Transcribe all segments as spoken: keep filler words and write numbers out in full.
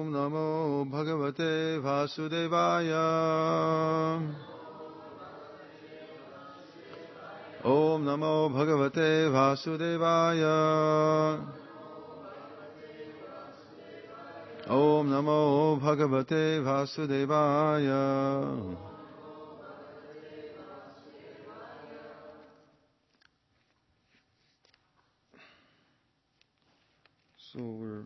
Om Namo Bhagavate Vasudevaya. Om Namo Bhagavate Vasudevaya. Om Namo Bhagavate Vasudevaya. So we're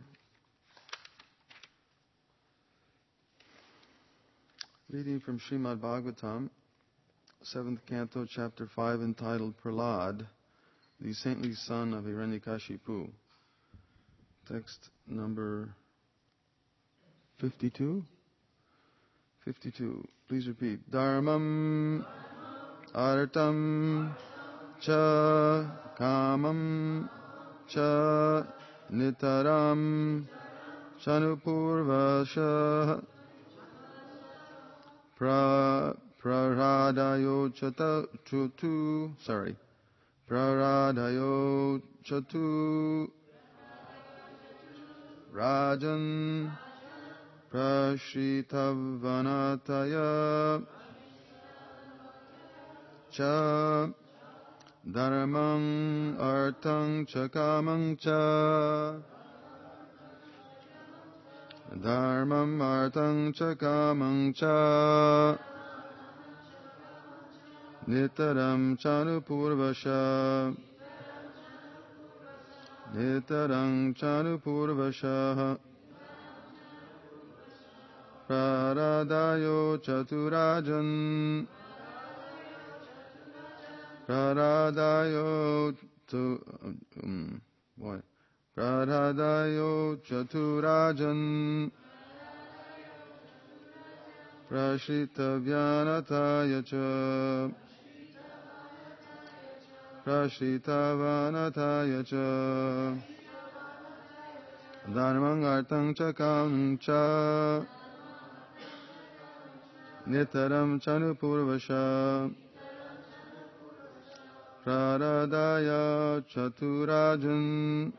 reading from Srimad Bhagavatam, seventh canto, chapter five, entitled Prahlad, the saintly son of Hiranyakashipu. Text number fifty-two? fifty-two. Please repeat. Dharmam, artam, cha, kamam, cha, nitaram, chanupurvasha, pra, praradayo chata, chutu, sorry, praradayo chatu, rajan, prashitavanataya, cha, dharmang artang chakamang cha, dharmam artang chakamang cha, nitaram chanupurvasha, nitaram chanupurvasha, praradayo chaturajan, praradayo tu, um, what? Praradayo chaturajan, prashitavyanataya cha, prashitavanataya cha, dharmang artang chakam cha, nitaram chanupurvasha, praradaya chaturajan,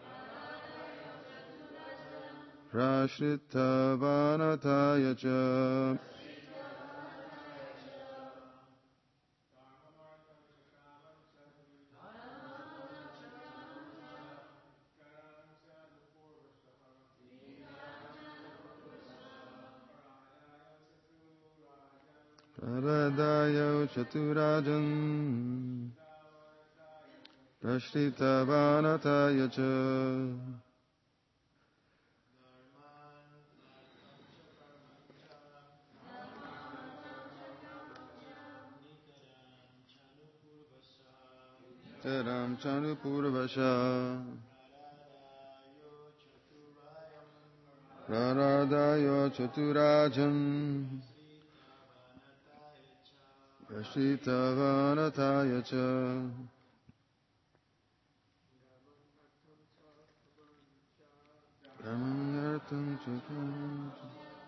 prashitavanataya cha. Praradaya chaturajan, prashitavanataya cha. Taram chanupurvasha, praradayo chaturajan, prashitavanataya cha. Ramangartam chakam cha.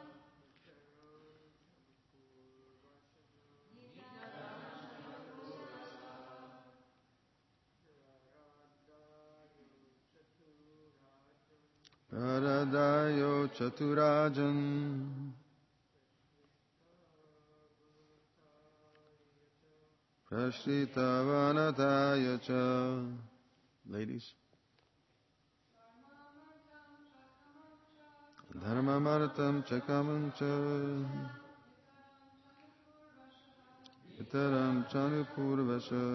Praradayo chaturajan, prashitavanataya cha. Ladies. Dharmamartam chakamam cha, itaram chanupurvasha,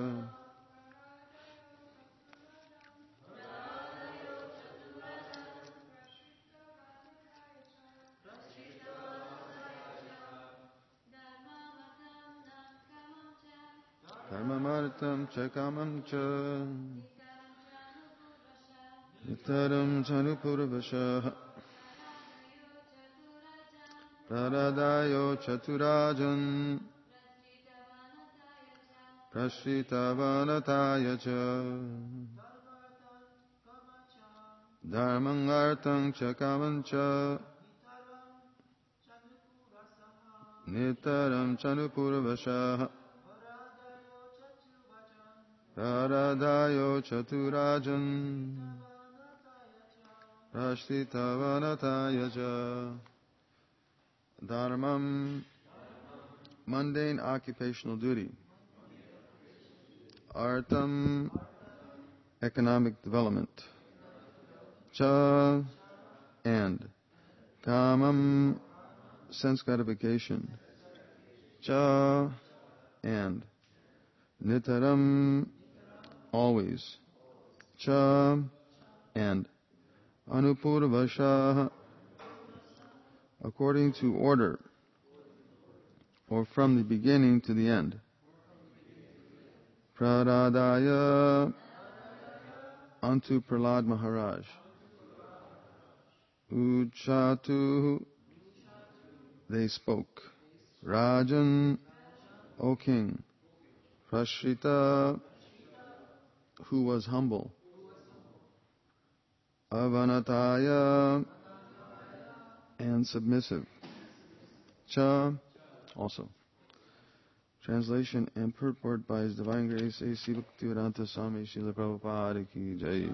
dharmamartam chakamam cha, itaram chanupurvasha, praradayo chaturajan, prashitavanataya cha, dharmang artang chakamam cha, nitaram chanupurvasha, praradayo chaturajan, prashitavanataya cha. Dharmam, mundane occupational duty. Artham, economic development. Cha, and. Kamam, sense gratification. Cha, and. Nitaram, always. Cha, and. Anupurvasha, according to order, or from the beginning to the end. Praradaya, unto Prahlad Maharaj. Uchatu, they spoke. Rajan, O king. Prashrita, who was humble. Avanataya, and submissive. Cha, also. Translation and purport by His Divine Grace A C Bhaktivedanta Swami Srila Prabhupada Ki Jai.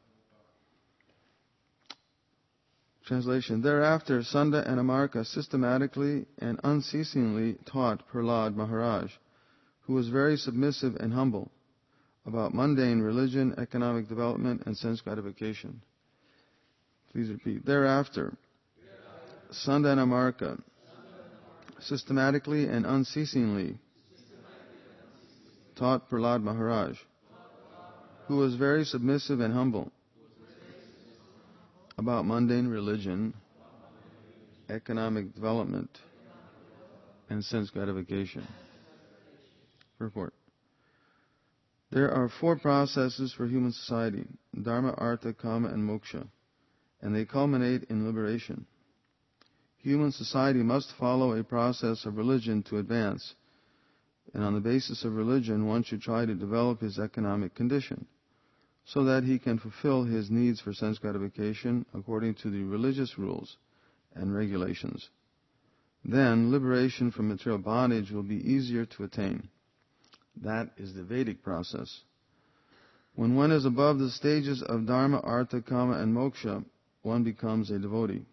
Translation. Thereafter, Sunda and Amarka systematically and unceasingly taught Prahlad Maharaj, who was very submissive and humble, about mundane religion, economic development, and sense gratification. Please repeat. Thereafter, Sunda and Amarka systematically and unceasingly taught Prahlad Maharaj, who was very submissive and humble, about mundane religion, economic development, and sense gratification. Purport. There are four processes for human society: Dharma, Artha, Kama, and Moksha, and they culminate in liberation. Human society must follow a process of religion to advance, and on the basis of religion one should try to develop his economic condition, so that he can fulfill his needs for sense gratification according to the religious rules and regulations. Then liberation from material bondage will be easier to attain. That is the Vedic process. When one is above the stages of Dharma, Artha, Kama, and Moksha, one becomes a devotee.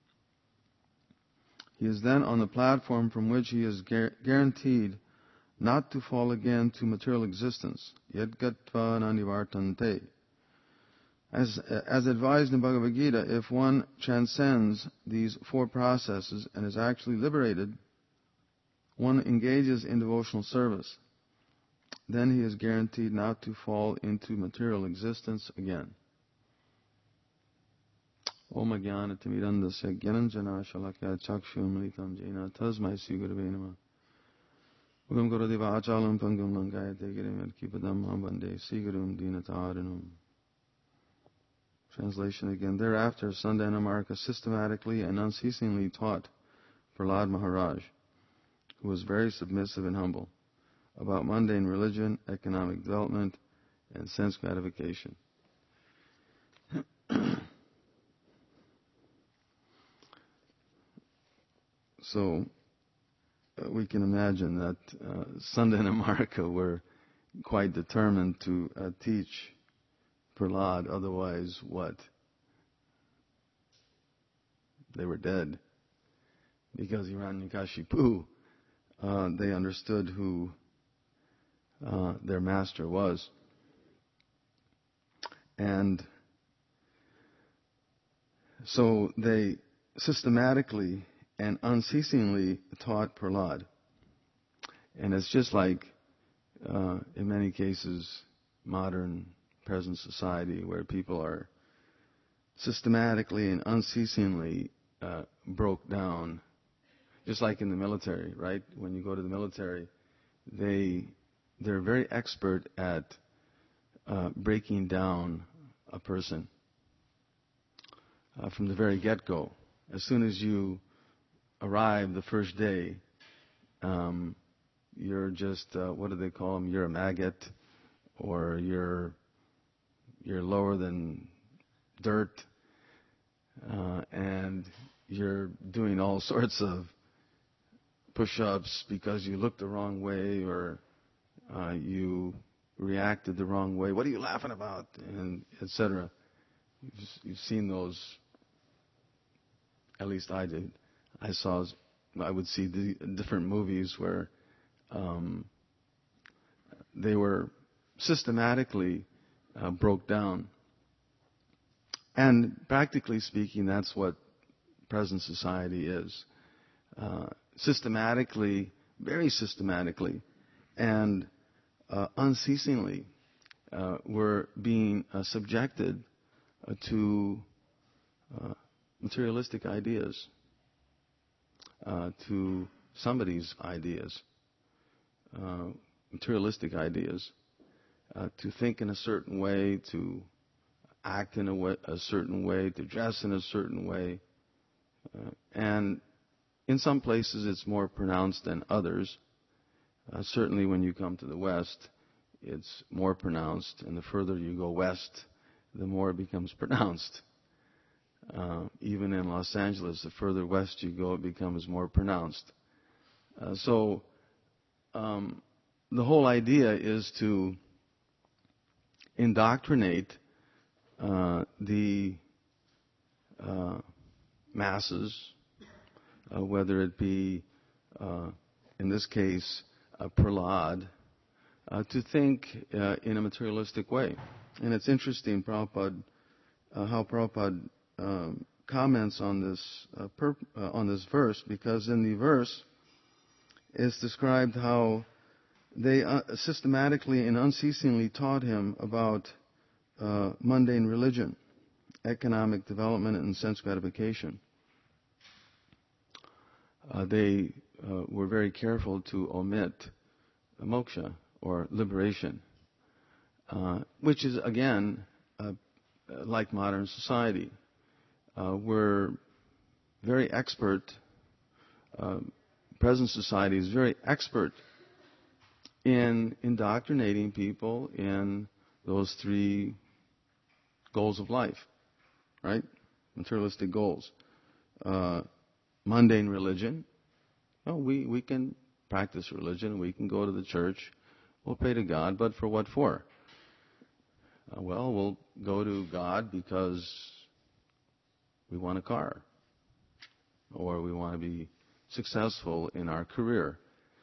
He is then on the platform from which he is guaranteed not to fall again to material existence. Yad gatva nanivartante. As, as advised in Bhagavad Gita, if one transcends these four processes and is actually liberated, one engages in devotional service. Then he is guaranteed not to fall into material existence again. Om Jnana Timirandasya Gyananjana Shalakya Chakshum Militam Jena Tasmai Sri Gurave Namah. Ugam Gurudev Achalam Pangam Langayate Girim Kipadam Bande Sri Gurum Dinataranum. Translation again. Thereafter, Sunda and Amarka systematically and unceasingly taught Prahlad Maharaj, who was very submissive and humble, about mundane religion, economic development, and sense gratification. So, uh, we can imagine that uh, Sunda and Amarka were quite determined to uh, teach Prahlad, otherwise what? They were dead. Because Hiranyakashipu, uh, they understood who uh, their master was. And so they systematically and unceasingly taught Prahlad. And it's just like, uh, in many cases, modern present society, where people are systematically and unceasingly uh, broke down, just like in the military, right? When you go to the military, they they're very expert at uh, breaking down a person uh, from the very get-go. As soon as you arrive the first day, um, you're just uh, what do they call them? You're a maggot, or you're You're lower than dirt, uh, and you're doing all sorts of push-ups because you looked the wrong way, or uh, you reacted the wrong way. What are you laughing about? And et cetera. You've, you've seen those. At least I did. I saw I would see the different movies where um, they were systematically uh, broke down. And practically speaking, that's what present society is. Uh, systematically, very systematically, and uh, unceasingly, uh, we're being uh, subjected uh, to uh, materialistic ideas, uh, to somebody's ideas, uh, materialistic ideas, uh, to think in a certain way, to act in a, way, a certain way, to dress in a certain way. Uh, and in some places it's more pronounced than others. Uh, certainly when you come to the West, it's more pronounced. And the further you go west, the more it becomes pronounced. Uh, even in Los Angeles, the further west you go, it becomes more pronounced. Uh, so um, the whole idea is to indoctrinate uh, the uh, masses, uh, whether it be, uh, in this case, uh, Prahlad, uh, to think uh, in a materialistic way. And it's interesting, Prabhupada, uh, how Prabhupada um, comments on this uh, per, uh, on this verse, because in the verse it's described how they uh, systematically and unceasingly taught him about uh, mundane religion, economic development, and sense gratification. Uh, they uh, were very careful to omit moksha, or liberation, uh, which is, again, uh, like modern society. Uh, we're very expert, uh, present society is very expert in indoctrinating people in those three goals of life, right? Materialistic goals. Uh, mundane religion. Well, we, we can practice religion. We can go to the church. We'll pray to God, but for what for? Uh, well, we'll go to God because we want a car, or we want to be successful in our career.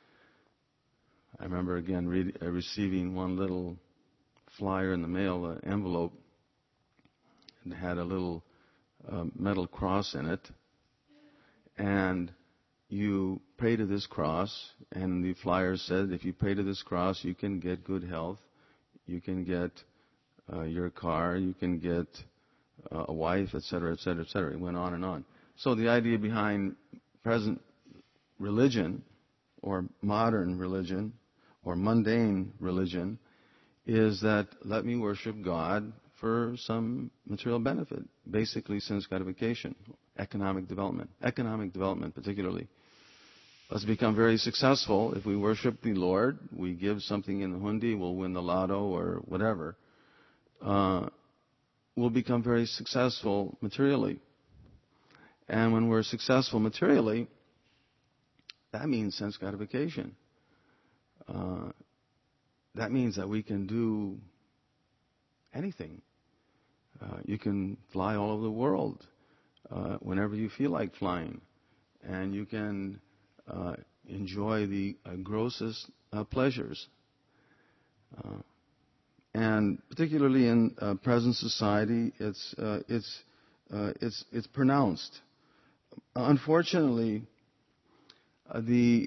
I remember, again, read, uh, receiving one little flyer in the mail, an envelope, and had a little uh, metal cross in it. And you pray to this cross, and the flyer said, if you pray to this cross, you can get good health, you can get uh, your car, you can get uh, a wife, et cetera, et cetera, et cetera. It went on and on. So the idea behind present religion, or modern religion, or mundane religion, is that let me worship God for some material benefit, basically sense gratification, economic development, economic development particularly. Let's become very successful. If we worship the Lord, we give something in the hundi, we'll win the lotto or whatever. Uh, we'll become very successful materially. And when we're successful materially, that means sense gratification. Uh, that means that we can do anything. Uh, you can fly all over the world uh, whenever you feel like flying. And you can uh, enjoy the uh, grossest uh, pleasures. Uh, and particularly in uh, present society, it's, uh, it's, uh, it's, it's pronounced. Unfortunately, uh, the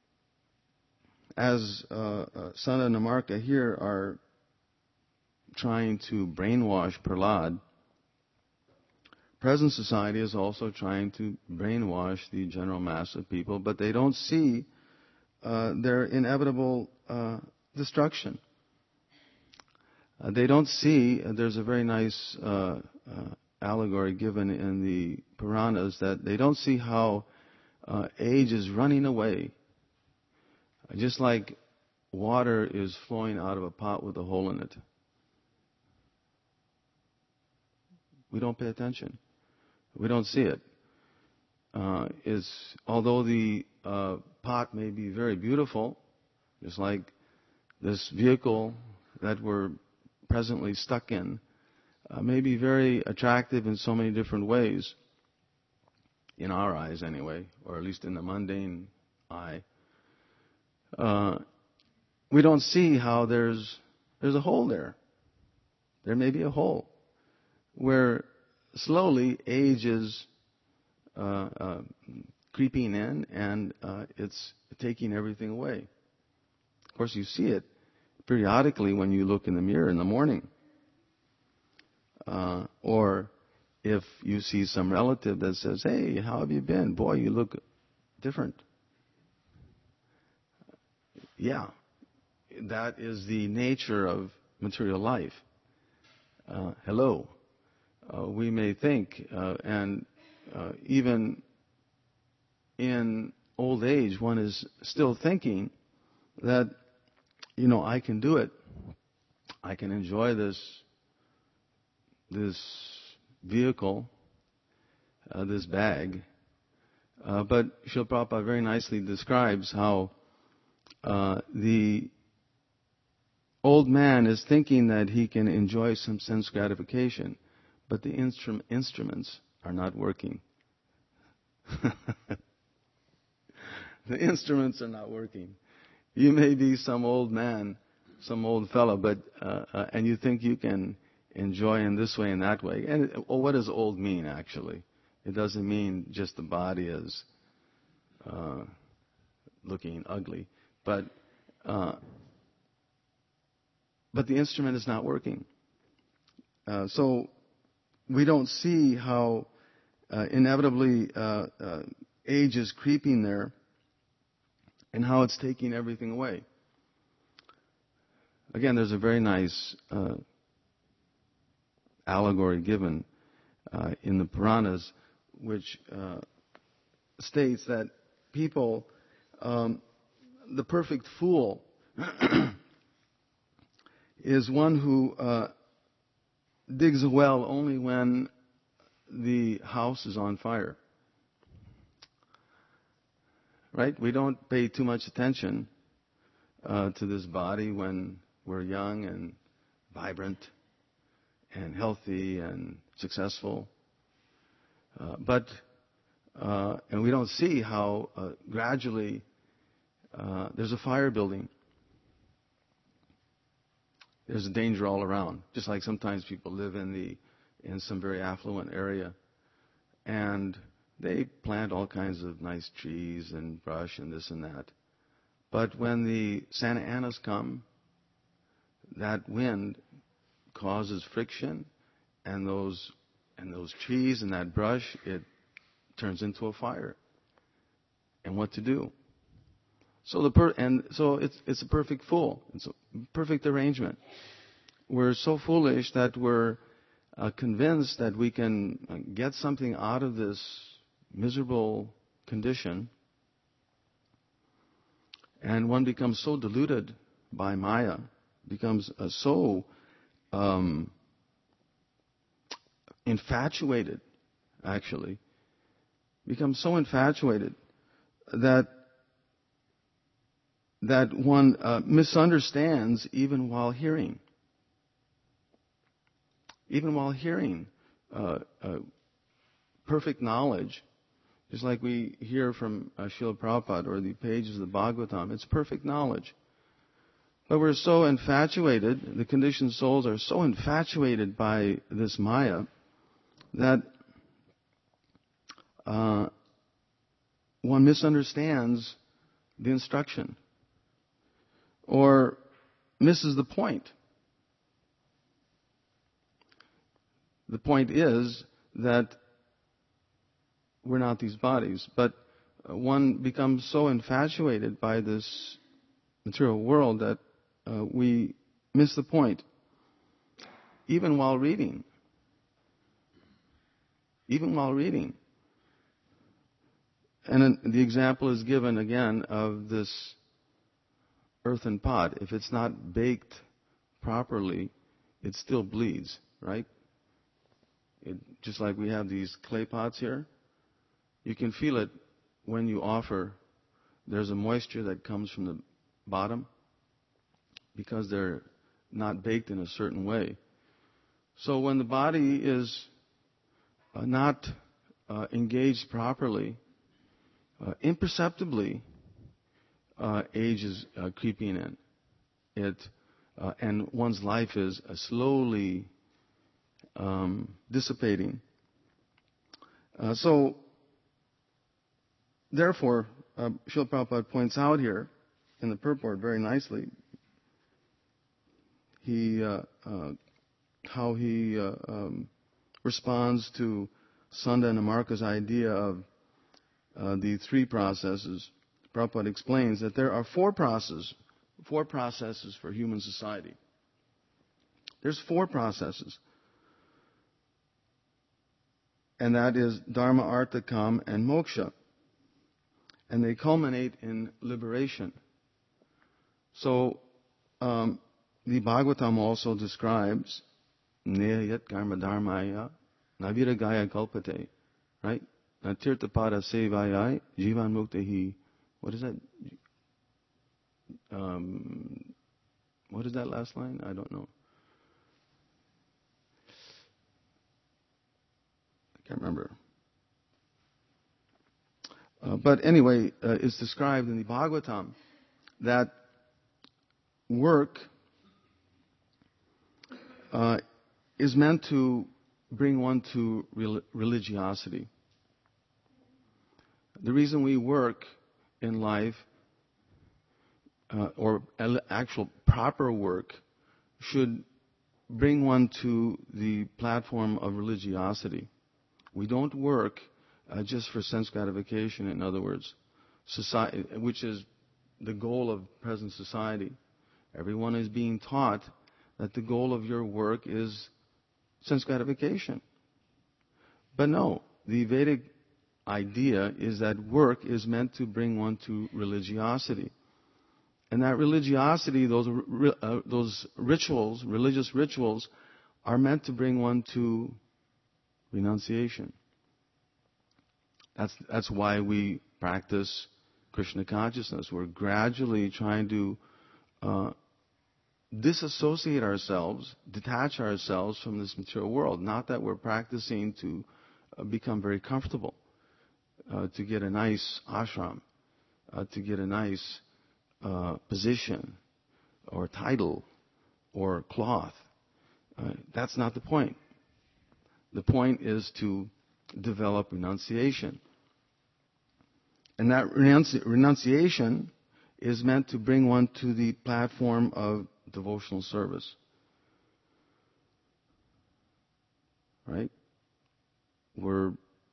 as uh, uh, Santa and Namarka here are trying to brainwash Prahlad, present society is also trying to brainwash the general mass of people, but they don't see uh, their inevitable uh, destruction. Uh, they don't see, uh, there's a very nice uh, uh, allegory given in the Puranas, that they don't see how uh, age is running away. Just like water is flowing out of a pot with a hole in it. We don't pay attention. We don't see it. Uh, it's, although the uh, pot may be very beautiful, just like this vehicle that we're presently stuck in, uh, may be very attractive in so many different ways. in our eyes anyway, or at least in the mundane eye, uh, we don't see how there's there's a hole there. There may be a hole where slowly age is uh, uh, creeping in, and uh, it's taking everything away. Of course, you see it periodically when you look in the mirror in the morning. Uh, or if you see some relative that says, "Hey, how have you been? Boy, you look different." Yeah, that is the nature of material life. Uh, hello. Uh, we may think, uh, and uh, even in old age, one is still thinking that, you know, I can do it. I can enjoy this this vehicle, uh, this bag. Uh, but Srila Prabhupada very nicely describes how uh, the old man is thinking that he can enjoy some sense gratification, but the instru- instruments are not working. The instruments are not working. You may be some old man, some old fellow, but uh, uh, and you think you can enjoy in this way and that way. And it, well, what does old mean, actually? It doesn't mean just the body is uh, looking ugly, but uh, but the instrument is not working. Uh, so we don't see how uh, inevitably uh, uh, age is creeping there, and how it's taking everything away. Again, there's a very nice uh, allegory given uh, in the Puranas, which uh, states that people, um, the perfect fool is one who uh, digs a well only when the house is on fire. Right? We don't pay too much attention uh, to this body when we're young and vibrant and healthy and successful. Uh, but, uh, and we don't see how uh, gradually uh, there's a fire building. There's a danger all around. Just like sometimes people live in the in some very affluent area, and they plant all kinds of nice trees and brush and this and that. But when the Santa Anas come, that wind causes friction, and those and those trees and that brush, it turns into a fire. And what to do? So the per- and so it's it's a perfect fool. It's a perfect arrangement. We're so foolish that we're uh, convinced that we can uh, get something out of this miserable condition, and one becomes so deluded by Maya, becomes uh, so um, infatuated, actually, becomes so infatuated that that one uh, misunderstands even while hearing. Even while hearing uh, uh, perfect knowledge, just like we hear from uh, Srila Prabhupada or the pages of the Bhagavatam, it's perfect knowledge. But we're so infatuated, the conditioned souls are so infatuated by this Maya that uh, one misunderstands the instruction or misses the point. The point is that we're not these bodies, but one becomes so infatuated by this material world that uh, we miss the point, even while reading. Even while reading. And the example is given again of this earthen pot. If it's not baked properly, it still bleeds, right? It, just like we have these clay pots here, you can feel it when you offer. There's a moisture that comes from the bottom because they're not baked in a certain way. So when the body is uh, not uh, engaged properly, uh, imperceptibly, uh, age is uh, creeping in. It uh, and one's life is uh, slowly um, dissipating. Uh, so, therefore, uh, Srila Prabhupada points out here in the purport very nicely. He uh, uh, how he uh, um, responds to Sunda and Amarka's idea of uh, the three processes. Prabhupada explains that there are four processes, four processes for human society. There's four processes. And that is Dharma, Artha, Kam, and Moksha. And they culminate in liberation. So, um, the Bhagavatam also describes Neyat Karma Dharmaya Naviragaya Kalpate, right? Tirthapada Sevayai Jivan Muktehi. What is that? Um, what is that last line? I don't know. I can't remember. Uh, but anyway, uh, it's described in the Bhagavatam that work uh, is meant to bring one to rel- religiosity. The reason we work in life, uh, or actual proper work, should bring one to the platform of religiosity. We don't work uh, just for sense gratification, in other words, society, which is the goal of present society. Everyone is being taught that the goal of your work is sense gratification. But no, the Vedic idea is that work is meant to bring one to religiosity. And that religiosity, those uh, those rituals, religious rituals, are meant to bring one to renunciation. That's that's why we practice Krishna consciousness. We're gradually trying to uh, disassociate ourselves, detach ourselves from this material world. Not that we're practicing to uh, become very comfortable, uh, to get a nice ashram, uh, to get a nice uh, position or title or cloth. Uh, that's not the point. The point is to develop renunciation. And that renunci- renunciation is meant to bring one to the platform of devotional service. Right? We're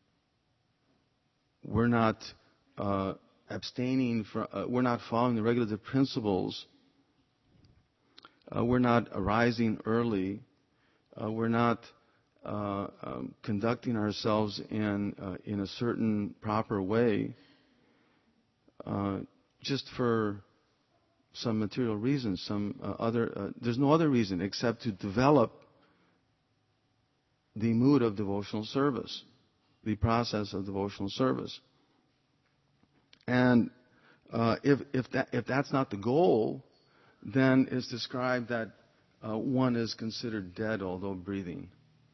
we're not uh, abstaining from. Uh, we're not following the regulative principles. Uh, we're not arising early. Uh, we're not uh, um, conducting ourselves in uh, in a certain proper way. Uh, just for some material reasons, some uh, other. Uh, there's no other reason except to develop the mood of devotional service, the process of devotional service. And uh, if if that if that's not the goal, then it's described that uh, one is considered dead although breathing.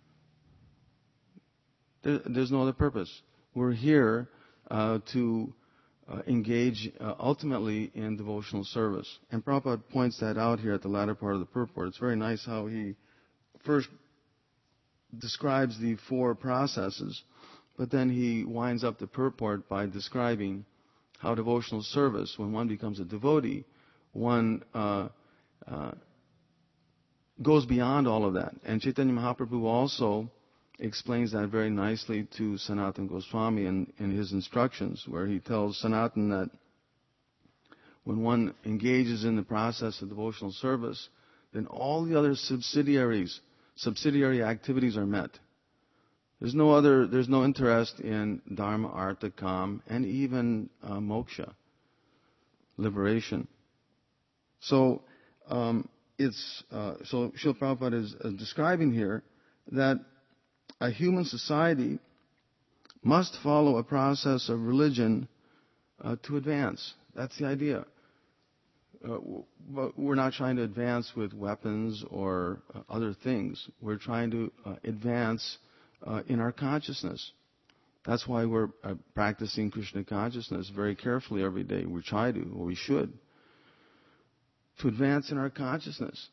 There, there's no other purpose. We're here uh, to uh, engage uh, ultimately in devotional service. And Prabhupada points that out here at the latter part of the purport. It's very nice how he first describes the four processes, but then he winds up the purport by describing how devotional service, when one becomes a devotee, one uh, uh, goes beyond all of that. And Chaitanya Mahaprabhu also explains that very nicely to Sanatana Goswami in, in his instructions, where he tells Sanatana that when one engages in the process of devotional service, then all the other subsidiaries, subsidiary activities are met. There's no other, there's no interest in Dharma, Artha, Kam, and even uh, Moksha, liberation. So, um, it's, uh, so Srila Prabhupada is uh, describing here that a human society must follow a process of religion uh, to advance. That's the idea. Uh, but we're not trying to advance with weapons or uh, other things. We're trying to uh, advance uh, in our consciousness. That's why we're uh, practicing Krishna consciousness very carefully every day. We try to, or we should, to advance in our consciousness.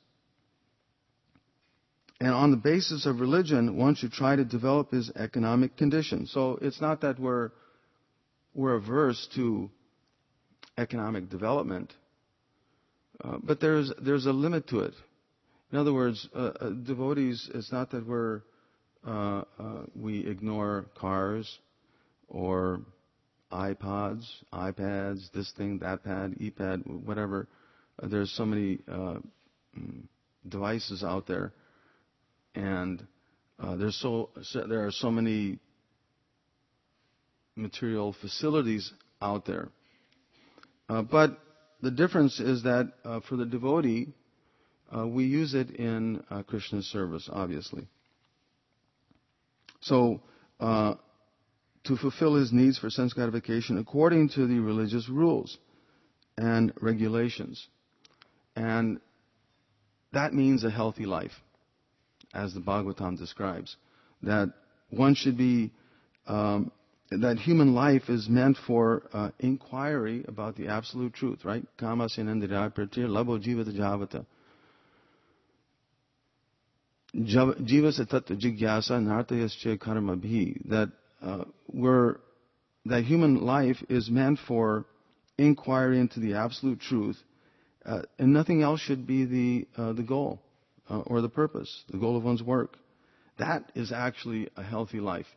And on the basis of religion, one should try to develop his economic condition. So it's not that we're we're averse to economic development, uh, but there's there's a limit to it. In other words, uh, uh, devotees, it's not that we're uh, uh, we ignore cars or iPods, iPads, this thing, that pad, e-pad, whatever. Uh, there's so many uh, devices out there, and uh, there's so, so there are so many material facilities out there. Uh, but the difference is that uh, for the devotee, uh, we use it in uh, Krishna's service, obviously. So, uh, to fulfill his needs for sense gratification according to the religious rules and regulations. And that means a healthy life, as the Bhagavatam describes. That one should be, um, that human life is meant for uh, inquiry about the absolute truth, right? Kama sinandira pratir labo jivata javata. Jivasa tattva jigyasa nartayascha karma bhi. That uh, we're, that human life is meant for inquiry into the absolute truth, uh, and nothing else should be the uh, the goal uh, or the purpose, the goal of one's work. That is actually a healthy life.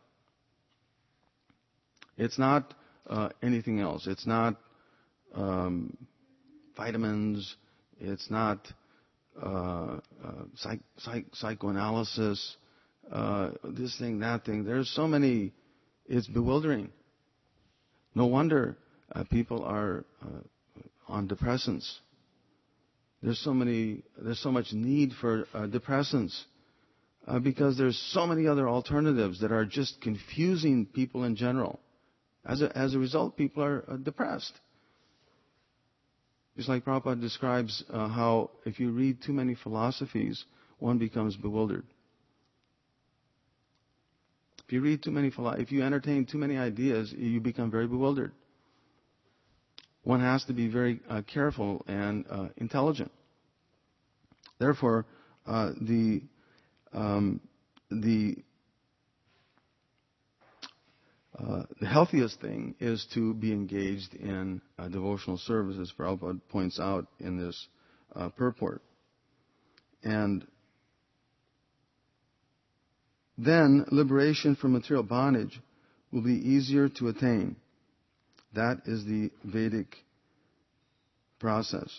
It's not uh, anything else. It's not um, vitamins. It's not uh, uh, psych, psych, psychoanalysis. Uh, this thing, that thing. There's so many. It's bewildering. No wonder uh, people are uh, on depressants. There's so many. There's so much need for uh, depressants uh, because there's so many other alternatives that are just confusing people in general. As a, as a result, people are uh, depressed. Just like Prabhupada describes uh, how if you read too many philosophies, one becomes bewildered. If you read too many philo- if you entertain too many ideas, you become very bewildered. One has to be very uh, careful and uh, intelligent. Therefore, uh, the um, the Uh, the healthiest thing is to be engaged in uh, devotional service, as Prabhupada points out in this uh, purport. And then liberation from material bondage will be easier to attain. That is the Vedic process.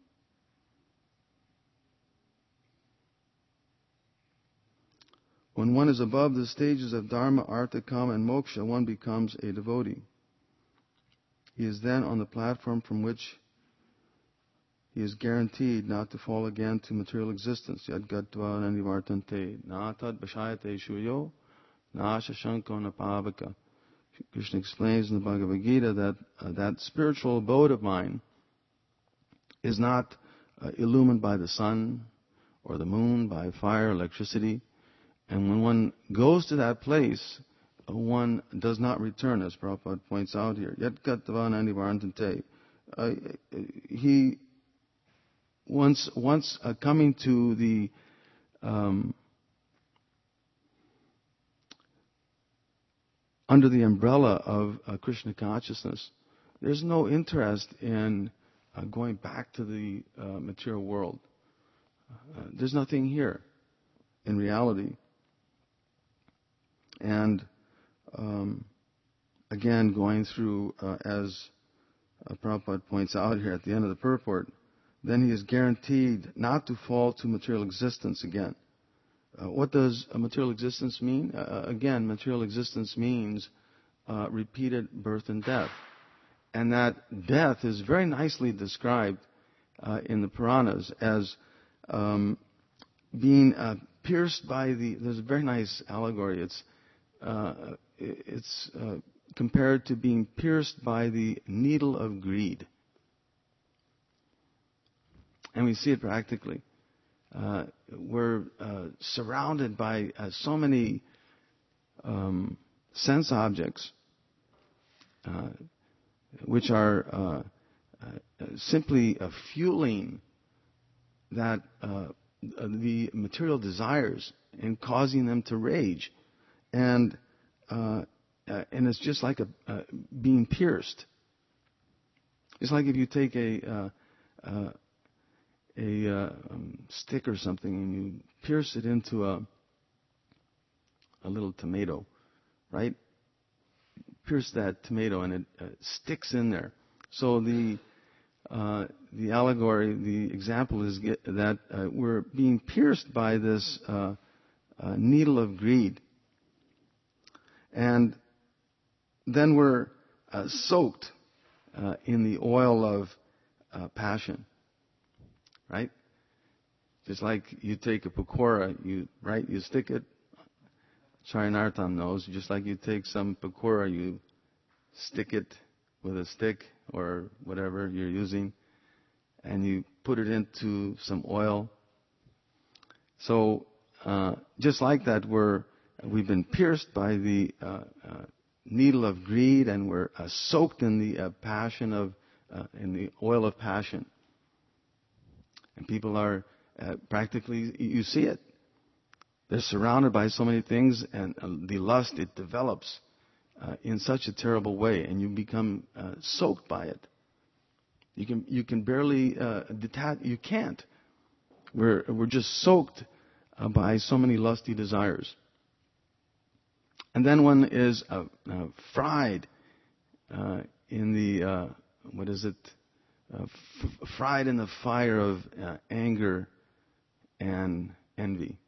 When one is above the stages of Dharma, Artha, Kama, and Moksha, one becomes a devotee. He is then on the platform from which he is guaranteed not to fall again to material existence. Yad gatva nanivartante na tad bhashayate shuyo na shashanko na pavaka. Krishna explains in the Bhagavad Gita that uh, that spiritual abode of mine is not uh, illumined by the sun or the moon, by fire, electricity. And when one goes to that place, one does not return, as Prabhupada points out here. Yat gatavana nivartante. He, once, once uh, coming to the um, under the umbrella of uh, Krishna consciousness, there's no interest in uh, going back to the uh, material world. Uh, there's nothing here in reality. And um, again, going through, uh, as uh, Prabhupada points out here at the end of the purport, then he is guaranteed not to fall to material existence again. Uh, what does a material existence mean? Uh, again, material existence means uh, repeated birth and death. And that death is very nicely described uh, in the Puranas as um, being uh, pierced by the, there's a very nice allegory. It's Uh, it's uh, compared to being pierced by the needle of greed. And we see it practically. Uh, we're uh, surrounded by uh, so many um, sense objects, uh, which are uh, uh, simply uh, fueling that uh, the material desires and causing them to rage, and uh, uh, and it's just like a uh, being pierced. It's like if you take a uh, uh, a uh, um, stick or something and you pierce it into a a little tomato, right? Pierce that tomato and it uh, sticks in there. So the uh, the allegory, the example is get, that uh, we're being pierced by this uh, uh, needle of greed, and then we're uh, soaked uh, in the oil of uh, passion, right? Just like you take a pakora, you right, you stick it. Charanartam knows, just like you take some pakora, you stick it with a stick or whatever you're using, and you put it into some oil. So uh, just like that, we're we've been pierced by the uh, uh, needle of greed, and we're uh, soaked in the uh, passion of uh, in the oil of passion. And people are uh, practically, you see it. They're surrounded by so many things, and uh, the lust, it develops uh, in such a terrible way, and you become uh, soaked by it. You can you can barely uh, detach. You can't. We're we're just soaked uh, by so many lusty desires. And then one is uh, uh, fried uh, in the uh, what is it? Uh, f- fried in the fire of uh, anger and envy.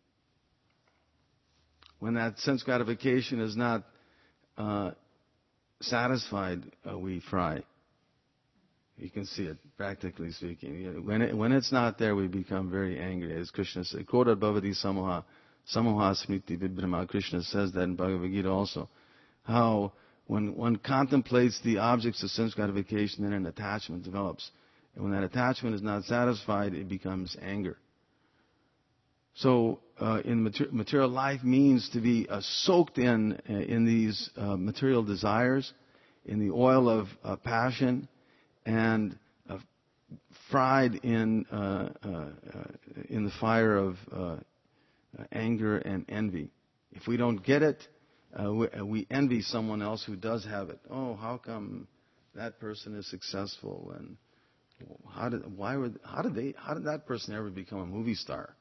When that sense gratification is not uh, satisfied, uh, we fry. You can see it, practically speaking. When it, when it's not there, we become very angry. As Krishna said, Krodha bhavati samoha, samoha smriti vibhrama. Krishna says that in Bhagavad Gita also. How when one contemplates the objects of sense gratification, then an attachment develops. And when that attachment is not satisfied, it becomes anger. So, uh, in mater- material life means to be uh, soaked in uh, in these uh, material desires, in the oil of uh, passion, and uh, fried in uh, uh, uh, in the fire of uh, anger and envy. If we don't get it, uh, we, we envy someone else who does have it. Oh, how come that person is successful? And how did why would how did they how did that person ever become a movie star?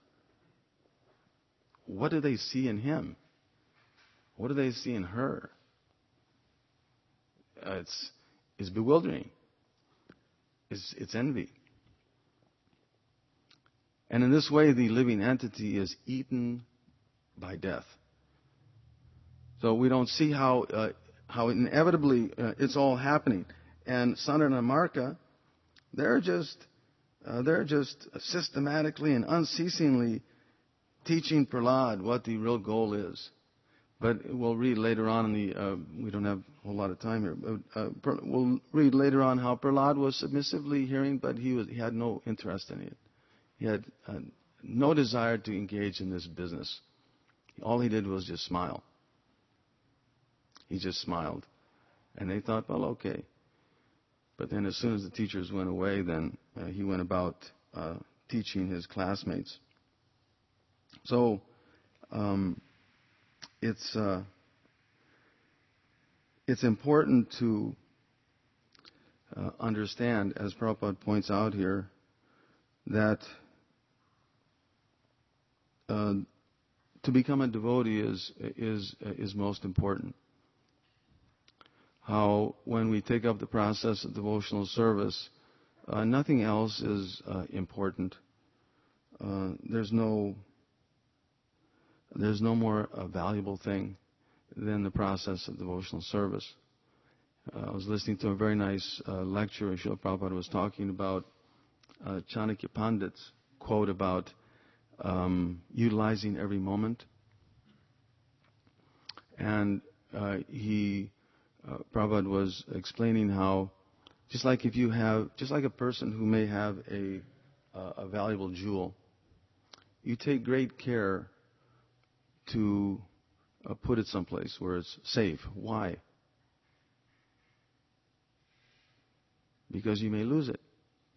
What do they see in him? What do they see in her? Uh, it's it's bewildering. It's, it's envy. And in this way, the living entity is eaten by death. So we don't see how uh, how inevitably uh, it's all happening. And Sanatana Marka, they're just uh, they're just systematically and unceasingly teaching Prahlad what the real goal is. But we'll read later on in the, uh, we don't have a whole lot of time here, but uh, we'll read later on how Prahlad was submissively hearing, but he, was, he had no interest in it. He had uh, no desire to engage in this business. All he did was just smile. He just smiled. And they thought, well, okay. But then as soon as the teachers went away, then uh, he went about uh, teaching his classmates. So, um, it's uh, it's important to uh, understand, as Prabhupada points out here, that uh, to become a devotee is is is most important. How when we take up the process of devotional service, uh, nothing else is uh, important. Uh, there's no There's no more uh, valuable thing than the process of devotional service. Uh, I was listening to a very nice uh, lecture where Srila Prabhupada was talking about uh, Chanakya Pandit's quote about um, utilizing every moment. And uh, he, uh, Prabhupada was explaining how, just like if you have, just like a person who may have a, uh, a valuable jewel, you take great care to uh, put it someplace where it's safe. Why? Because you may lose it.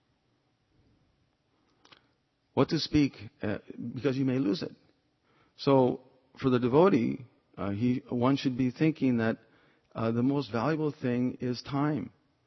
What to speak, uh, because you may lose it. So, for the devotee, uh, he one should be thinking that uh, the most valuable thing is time.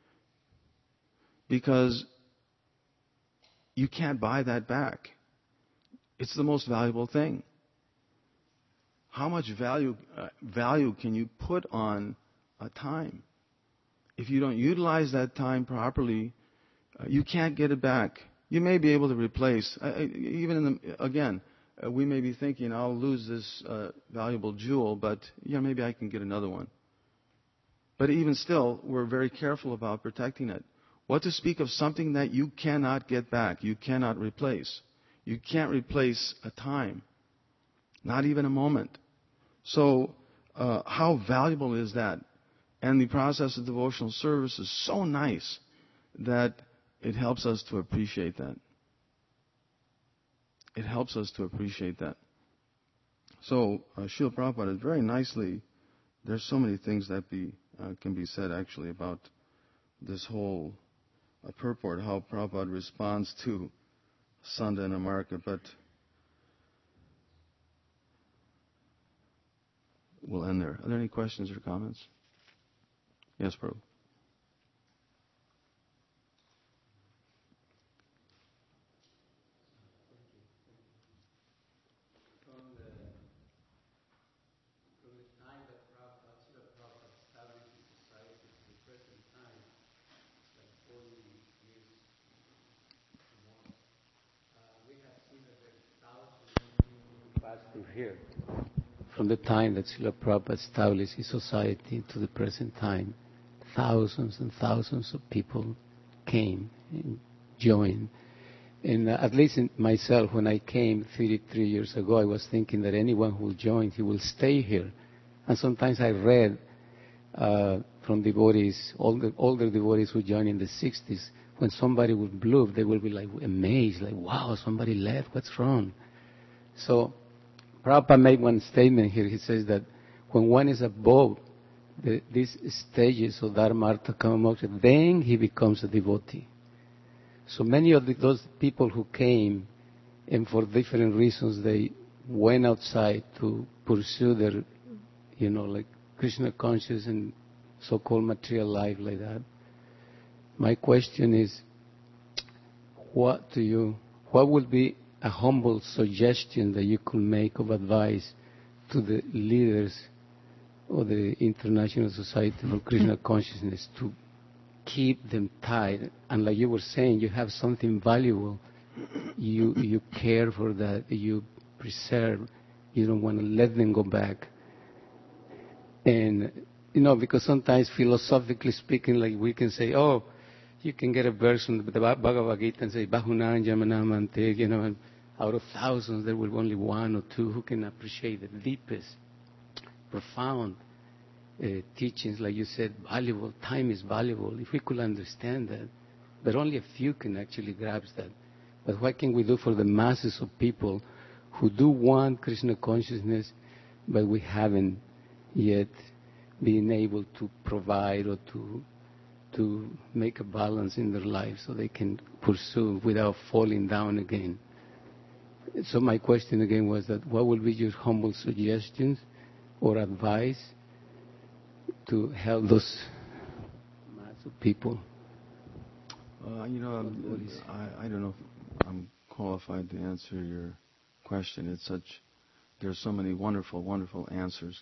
Because you can't buy that back. It's the most valuable thing. How much value uh, value can you put on uh, time? If you don't utilize that time properly, uh, you can't get it back. You may be able to replace, uh, even in the, again, uh, we may be thinking, I'll lose this uh, valuable jewel, but yeah, maybe I can get another one. But even still, we're very careful about protecting it. What to speak of something that you cannot get back, you cannot replace. You can't replace a time, not even a moment. So, uh, how valuable is that? And the process of devotional service is so nice that it helps us to appreciate that. It helps us to appreciate that. So, uh, Srila Prabhupada is very nicely, there's so many things that be, uh, can be said actually about this whole uh, purport, how Prabhupada responds to Sanda and Amarka, but we'll end there. Are there any questions or comments? Yes, Prabhu. Here. From the time that Srila Prabhupada established his society to the present time, thousands and thousands of people came and joined. And uh, at least in myself, when I came thirty-three years ago, I was thinking that anyone who will join, he will stay here. And sometimes I read uh, from devotees, older, older devotees who joined in the sixties, when somebody would bloom, they will be like amazed, like, wow, somebody left, what's wrong? So Prabhupada made one statement here. He says that when one is above the, these stages of Dharma, Artha, Kama, Moksha, then he becomes a devotee. So many of the, those people who came, and for different reasons, they went outside to pursue their, you know, like Krishna conscious and so-called material life like that. My question is, what do you, what would be a humble suggestion that you could make of advice to the leaders of the International Society for Krishna Consciousness to keep them tied? And like you were saying, you have something valuable. You you care for that. You preserve. You don't want to let them go back. And, you know, because sometimes philosophically speaking, like we can say, oh, you can get a verse from the Bhagavad Gita and say, Bahunan Jamanamante, you know, and out of thousands, there will be only one or two who can appreciate the deepest, profound uh, teachings, like you said, valuable. Time is valuable. If we could understand that, but only a few can actually grasp that. But what can we do for the masses of people who do want Krishna consciousness, but we haven't yet been able to provide or to to make a balance in their life so they can pursue without falling down again? So my question again was that what would be your humble suggestions or advice to help those mass of people? Uh, you know, I'm, I, I don't know if I'm qualified to answer your question. It's such, there's so many wonderful, wonderful answers.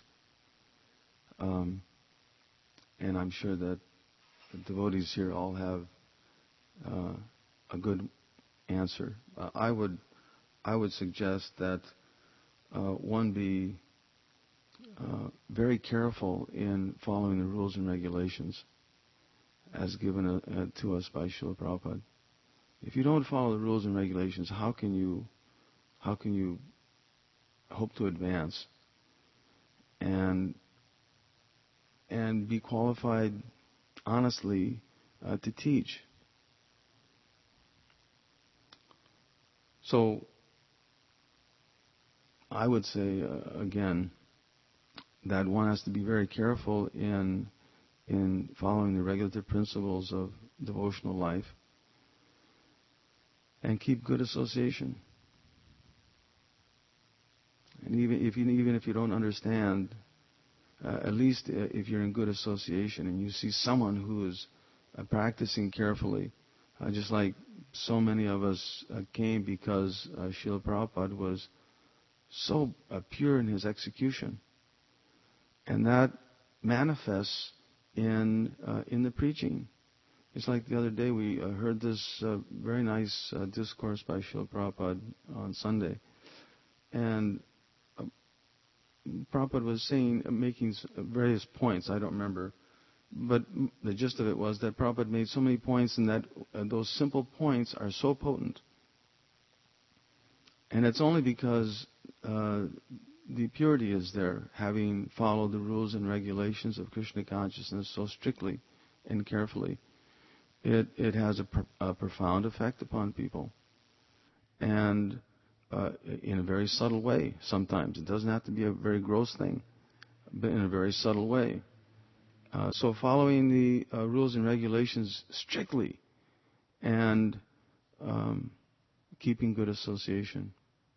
Um, and I'm sure that the devotees here all have uh, a good answer. Uh, I would I would suggest that uh, one be uh, very careful in following the rules and regulations as given uh, uh, to us by Srila Prabhupada. If you don't follow the rules and regulations, how can you how can you hope to advance and and be qualified honestly uh, to teach? So I would say, uh, again, that one has to be very careful in in following the regulative principles of devotional life and keep good association. And even if you even if you don't understand, uh, at least if you're in good association and you see someone who is uh, practicing carefully, uh, just like so many of us uh, came because uh, Srila Prabhupada was so uh, pure in his execution, and that manifests in uh, in the preaching. It's like the other day we uh, heard this uh, very nice uh, discourse by Srila Prabhupada on Sunday, and uh, Prabhupada was saying, uh, making various points. I don't remember, but the gist of it was that Prabhupada made so many points, and that uh, those simple points are so potent. And it's only because uh, the purity is there, having followed the rules and regulations of Krishna consciousness so strictly and carefully. It it has a, pr- a profound effect upon people, and uh, in a very subtle way. Sometimes it doesn't have to be a very gross thing, but in a very subtle way. Uh, so following the uh, rules and regulations strictly, and um, keeping good association.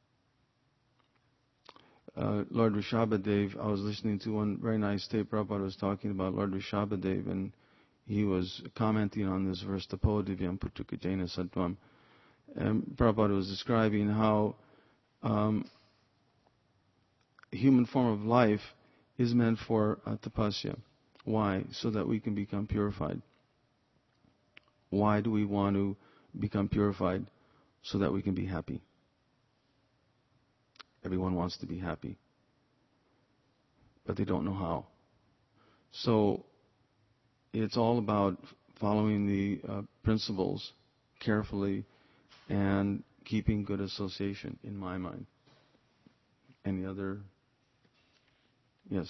Uh, Lord Rishabhadev, I was listening to one very nice tape. Prabhupada was talking about Lord Rishabhadev, and he was commenting on this verse, Tapo Divyam Putukajena Sattvam. And Prabhupada was describing how um, human form of life is meant for uh, tapasya. Why? So that we can become purified. Why do we want to become purified? So that we can be happy. Everyone wants to be happy, but they don't know how. So it's all about following the uh, principles carefully and keeping good association, in my mind. Any other? Yes.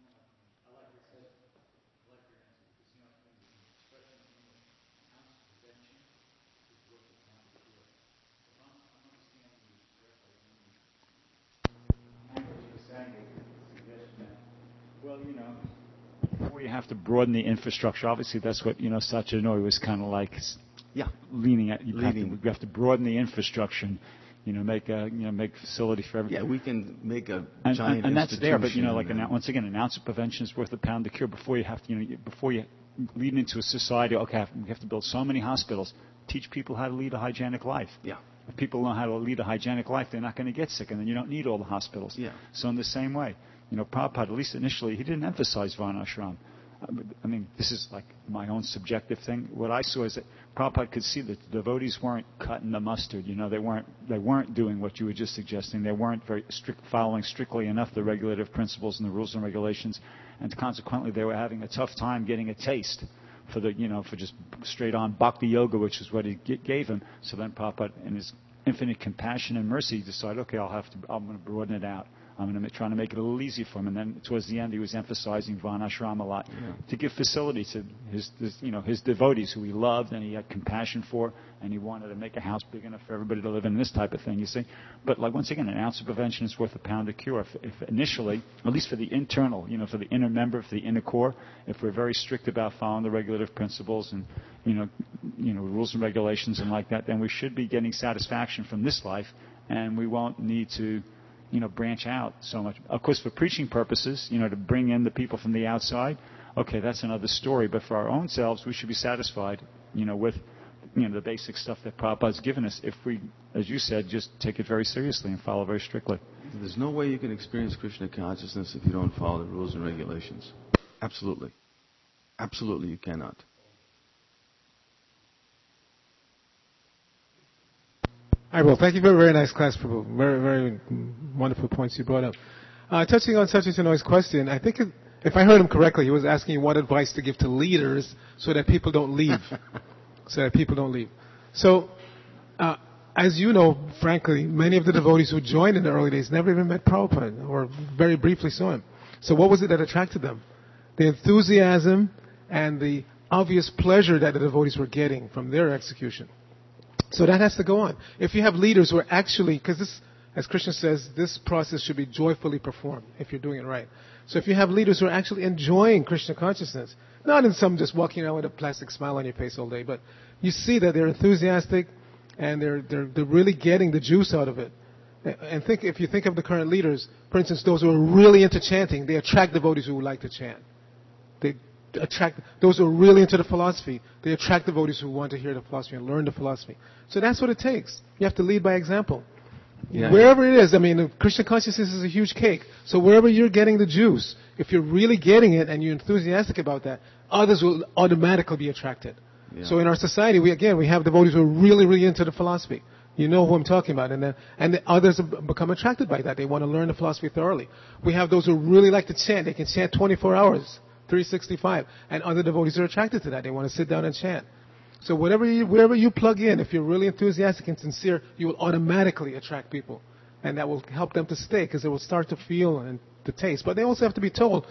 Well, you know, before you have to broaden the infrastructure. Obviously, that's what, you know, Satyanoi was kind of like Yeah. leaning at. You have, to, Leading. you have to broaden the infrastructure and, you know, make a, you know, make facility for everything. Yeah, we can make a and, giant and, and that's there, but, you know, like, institution an, once again, an ounce of prevention is worth a pound of cure. Before you have to, you know, before you lead into a society, okay, we have to build so many hospitals. Teach people how to lead a hygienic life. Yeah. If people know how to lead a hygienic life, they're not going to get sick, and then you don't need all the hospitals. Yeah. So in the same way, you know, Prabhupada, at least initially, he didn't emphasize Varnashram. I mean, this is like my own subjective thing. What I saw is that Prabhupada could see that the devotees weren't cutting the mustard. You know, they weren't they weren't doing what you were just suggesting. They weren't very strict, following strictly enough the regulative principles and the rules and regulations, and consequently, they were having a tough time getting a taste for the, you know, for just straight on bhakti yoga, which is what he gave him. So then Prabhupada, in his infinite compassion and mercy, decided, okay, I'll have to, I'm going to broaden it out. I'm going to try to make it a little easy for him. And then towards the end, he was emphasizing Varnashram a lot, yeah, to give facility to his, his, you know, his devotees who he loved and he had compassion for, and he wanted to make a house big enough for everybody to live in, this type of thing, you see. But like, once again, an ounce of prevention is worth a pound of cure. If, if initially, at least for the internal, you know, for the inner member, for the inner core, if we're very strict about following the regulative principles and, you know, you know, rules and regulations and like that, then we should be getting satisfaction from this life, and we won't need to, you know, branch out so much. Of course, for preaching purposes, you know, to bring in the people from the outside, okay, that's another story. But for our own selves, we should be satisfied, you know, with, you know, the basic stuff that Prabhupada's given us, if we, as you said, just take it very seriously and follow very strictly. There's no way you can experience Krishna consciousness if you don't follow the rules and regulations. Absolutely. Absolutely, you cannot. All right, well, thank you for a very nice class, Prabhu. Very, very wonderful points you brought up. Uh, touching on Satyanarayan's question, I think it, if I heard him correctly, he was asking what advice to give to leaders so that people don't leave. so that people don't leave. So, uh, as you know, frankly, many of the devotees who joined in the early days never even met Prabhupada or very briefly saw him. So what was it that attracted them? The enthusiasm and the obvious pleasure that the devotees were getting from their execution. So that has to go on. If you have leaders who are actually, because this, as Krishna says, this process should be joyfully performed if you're doing it right. So if you have leaders who are actually enjoying Krishna consciousness, not in some just walking around with a plastic smile on your face all day, but you see that they're enthusiastic and they're, they're, they're really getting the juice out of it. And think, if you think of the current leaders, for instance, those who are really into chanting, they attract devotees who would like to chant. They attract those who are really into the philosophy. They attract devotees who want to hear the philosophy and learn the philosophy. So that's what it takes. You have to lead by example. Yeah. Wherever it is, I mean, Krishna consciousness is a huge cake. So wherever you're getting the juice, if you're really getting it and you're enthusiastic about that, others will automatically be attracted. Yeah. So in our society, we again we have devotees who are really, really into the philosophy. You know who I'm talking about, and then and the others have become attracted by that. They want to learn the philosophy thoroughly. We have those who really like to chant. They can chant twenty-four hours, three sixty-five, and other devotees are attracted to that. They want to sit down and chant. So whatever you, wherever you plug in, if you're really enthusiastic and sincere, you will automatically attract people, and that will help them to stay because they will start to feel and to taste. But they also have to be told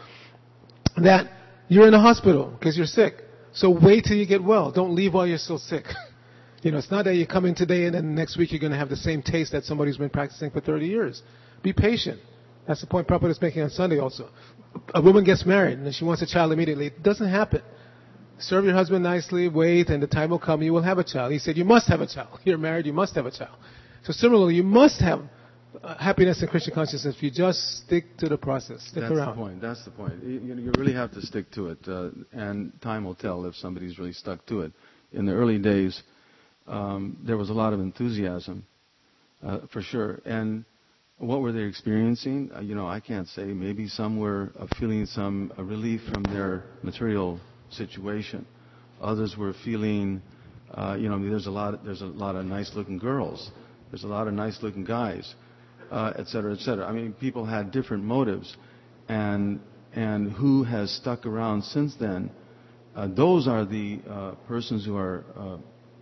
that you're in a hospital because you're sick. So wait till you get well. Don't leave while you're still sick. You know, it's not that you come in today and then next week you're going to have the same taste that somebody who's been practicing for thirty years. Be patient. That's the point Prabhupada is making on Sunday also. A woman gets married and she wants a child immediately. It doesn't happen. Serve your husband nicely, wait, and the time will come, you will have a child. He said, you must have a child. You're married, you must have a child. So similarly, you must have uh, happiness and Krishna consciousness if you just stick to the process. Stick That's around. That's the point. That's the point. You, you really have to stick to it, uh, and time will tell if somebody's really stuck to it. In the early days, um, there was a lot of enthusiasm, uh, for sure. And what were they experiencing? Uh, you know, I can't say. Maybe some were uh, feeling some uh, relief from their material situation. Others were feeling, uh, you know, there's a lot. There's a lot of nice-looking girls. There's a lot of nice-looking guys, uh, et cetera, et cetera. I mean, people had different motives, and and who has stuck around since then? Uh, those are the uh, persons who are, uh,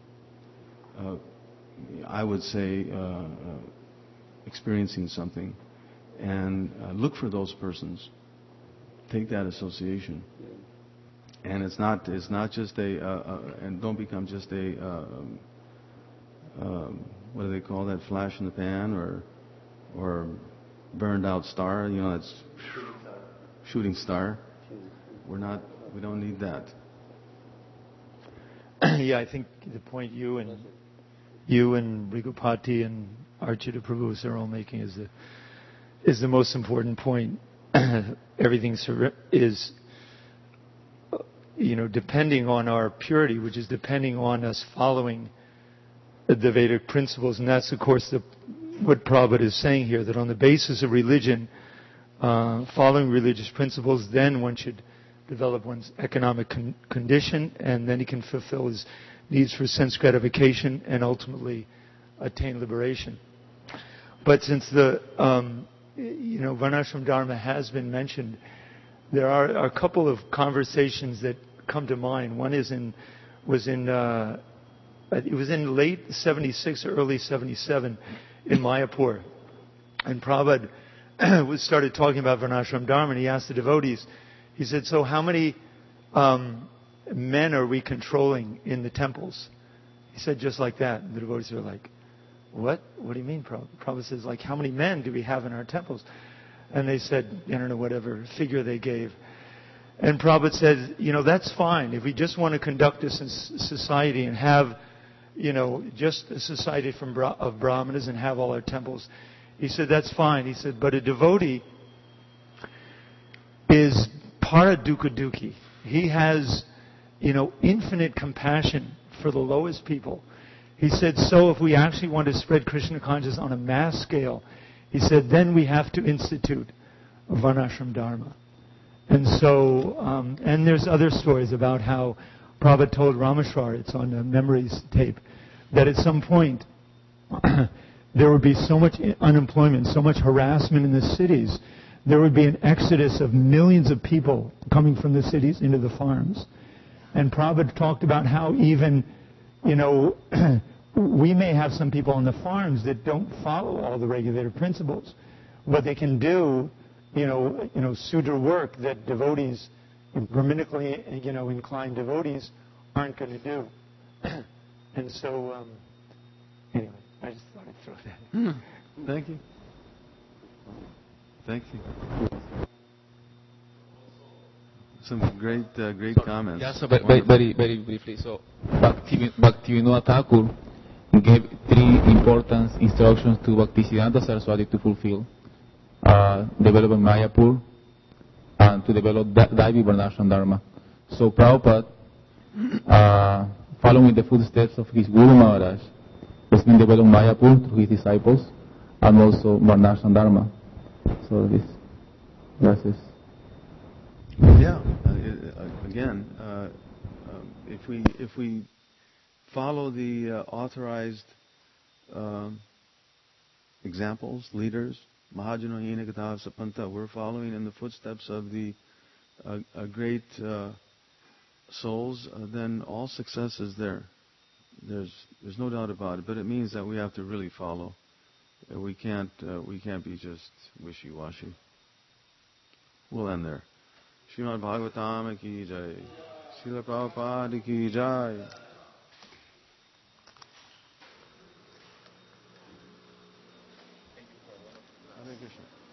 uh, I would say, uh, uh, experiencing something, and uh, look for those persons. Take that association. And it's not it's not just a uh, uh, and don't become just a uh, um, what do they call that, flash in the pan or or burned out star, you know, that's shooting star. We're not we don't need that. Yeah, I think the point you and you and Rigopati and Archita Prabhu are all making is the is the most important point. Everything is, you know, depending on our purity, which is depending on us following the Vedic principles. And that's, of course, the, what Prabhupada is saying here, that on the basis of religion, uh, following religious principles, then one should develop one's economic con- condition, and then he can fulfill his needs for sense gratification and ultimately attain liberation. But since the, um, you know, Varnashram Dharma has been mentioned, there are, are a couple of conversations that come to mind. One is in was in uh, it was in late seventy-six or early seventy-seven in Mayapur, and Prabhupada was started talking about Varnashram Dharma, and he asked the devotees. He said, "So how many um, men are we controlling in the temples?" He said, just like that. And the devotees were like, "What? What do you mean, Prabhupada?" Prabhupada says, "Like, how many men do we have in our temples?" And they said, I don't know, whatever figure they gave. And Prabhupada said, you know, that's fine. If we just want to conduct a society and have, you know, just a society from of Brahmanas and have all our temples, he said, that's fine. He said, but a devotee is paradukha-dukhi. He has, you know, infinite compassion for the lowest people. He said, so if we actually want to spread Krishna consciousness on a mass scale, he said, then we have to institute Varnashram Dharma. And so, um, and there's other stories about how Prabhupada told Rameshwar, it's on a memories tape, that at some point there would be so much unemployment, so much harassment in the cities, there would be an exodus of millions of people coming from the cities into the farms. And Prabhupada talked about how even, you know, we may have some people on the farms that don't follow all the regulator principles, but they can do, you know, you know, Sudra work that devotees, Brahmanically, you know, inclined devotees aren't going to do. And so, um, anyway, I just thought I'd throw that in. Thank you. Thank you. some great, uh, great so, comments. Yeah, so very, very, very, very briefly. So, Bhakti, Bhaktivinoda Thakur gave three important instructions to Bhaktisiddhanta Saraswati to fulfill: uh, develop Mayapur, and to develop da- Daivi Varnashram Dharma. So, Prabhupada, uh, following the footsteps of his Guru Maharaj, has been developing Mayapur through his disciples, and also Varnashram Dharma. So, this, gracias. Yeah. Uh, again, uh, um, if we if we follow the uh, authorized um, examples, leaders, Mahajano Hinagata Sapanta, we're following in the footsteps of the uh, uh, great uh, souls, uh, then all success is there. There's there's no doubt about it. But it means that we have to really follow. Uh, we can't uh, we can't be just wishy-washy. We'll end there. Srimad Bhagavatam ki jai. Srila Prabhupada ki jai. Hare Krishna.